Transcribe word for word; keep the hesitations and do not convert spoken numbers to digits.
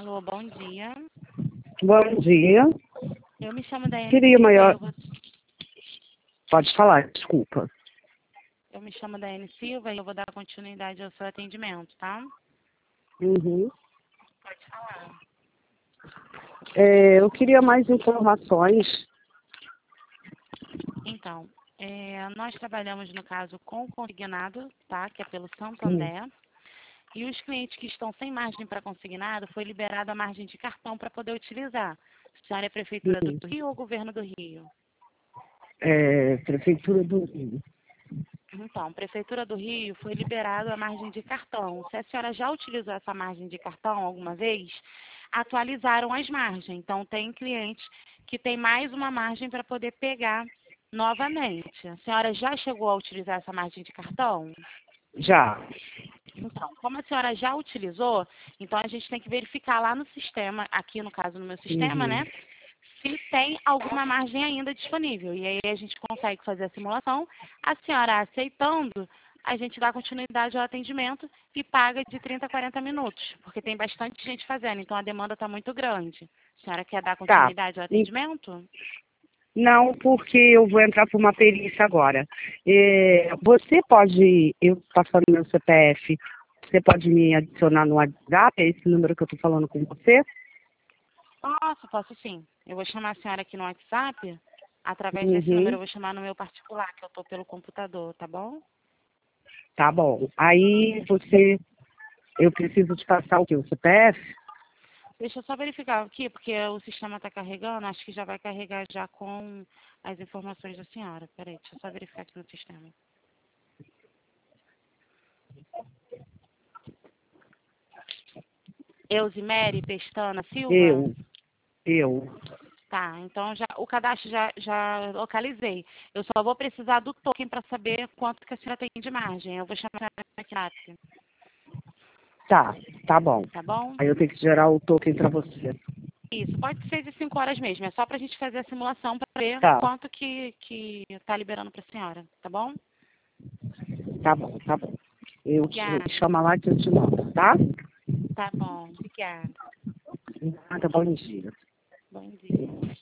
Alô, bom dia. Bom dia. Eu me chamo Daiane Queria Silva. maior... Eu, vou... Pode falar, desculpa. eu me chamo Daiane Silva e eu vou dar continuidade ao seu atendimento, tá? Uhum. Pode falar. É, eu queria mais informações. Então, é, nós trabalhamos, no caso, com consignado, tá? Que é pelo Hum. Santander. E os clientes que estão sem margem para consignado, foi liberada a margem de cartão para poder utilizar. A senhora é Prefeitura do Hum. Rio ou Governo do Rio? É, Prefeitura do Rio. Então, Prefeitura do Rio foi liberado a margem de cartão. Se a senhora já utilizou essa margem de cartão alguma vez, atualizaram as margens. Então, tem clientes que tem mais uma margem para poder pegar novamente. A senhora já chegou a utilizar essa margem de cartão? Já. Então, como a senhora já utilizou, então a gente tem que verificar lá no sistema, aqui no caso no meu sistema, Uhum. né? Se tem alguma margem ainda disponível. E aí a gente consegue fazer a simulação. A senhora aceitando, a gente dá continuidade ao atendimento e paga de trinta a quarenta minutos, porque tem bastante gente fazendo, então a demanda está muito grande. A senhora quer dar Tá. continuidade ao E- atendimento? Não, porque eu vou entrar para uma perícia agora. É, você pode, eu passando meu C P F, você pode me adicionar no WhatsApp, é esse número que eu estou falando com você? Posso, posso sim. Eu vou chamar a senhora aqui no WhatsApp. Através desse número Uhum. eu vou chamar no meu particular, que eu estou pelo computador, tá bom? Tá bom. Aí você, eu preciso te passar o quê? O C P F? Deixa eu só verificar aqui, porque o sistema está carregando. Acho que já vai carregar já com as informações da senhora. Peraí, deixa eu só verificar aqui no sistema. Eusimere Pestana Silva? Eu, eu. Tá, então já, o cadastro já, já localizei. Eu só vou precisar do token para saber quanto que a senhora tem de margem. Eu vou chamar a senhora aqui na app, Tá, tá bom. tá bom? Aí eu tenho que gerar o token para você. Isso, pode ser de cinco horas mesmo. É só para a gente fazer a simulação para ver Tá, quanto que que está liberando para a senhora, tá bom? tá bom, tá bom. Eu te, me Obrigada. chama lá que eu te mando, tá? Tá bom, obrigada. Nada, bom dia. Bom dia.